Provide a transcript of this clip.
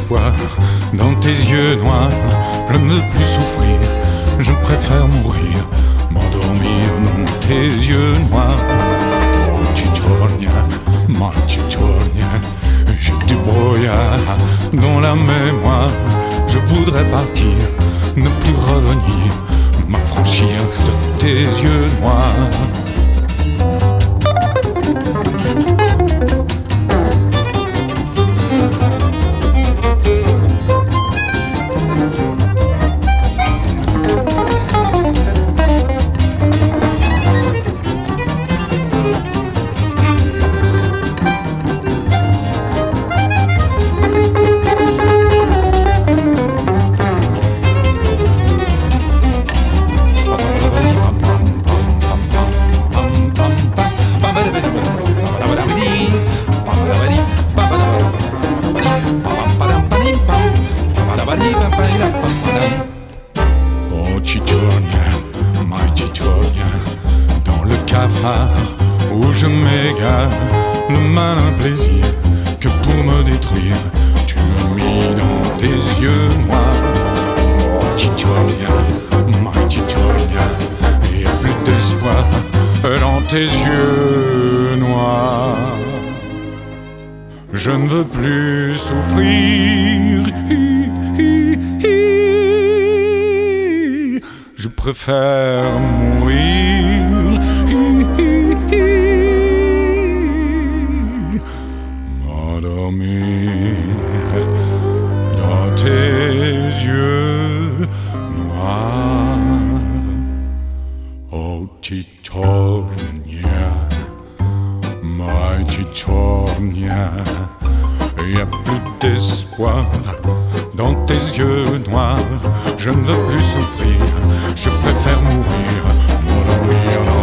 d'espoir dans tes yeux noirs. Je ne veux plus souffrir, je préfère mourir, m'endormir dans tes yeux noirs. Oh cicciogna, ma cicciogna, j'ai du brouillard dans la mémoire. Je voudrais partir, ne plus revenir, m'affranchir de tes yeux noirs. Oh cicciogna, mai cicciogna, dans le cafard où je m'égare, le malin plaisir que pour me détruire tu m'as mis dans tes yeux noirs. Oh cicciogna, mai cicciogna, y a plus d'espoir dans tes yeux noirs. Je ne veux plus souffrir, je préfère mourir, m'endormir dans tes yeux noirs. Oh cicciogna, mai cicciogna, y a plus d'espoir dans tes yeux noirs. Je ne veux plus souffrir, je préfère mourir, m'endormir.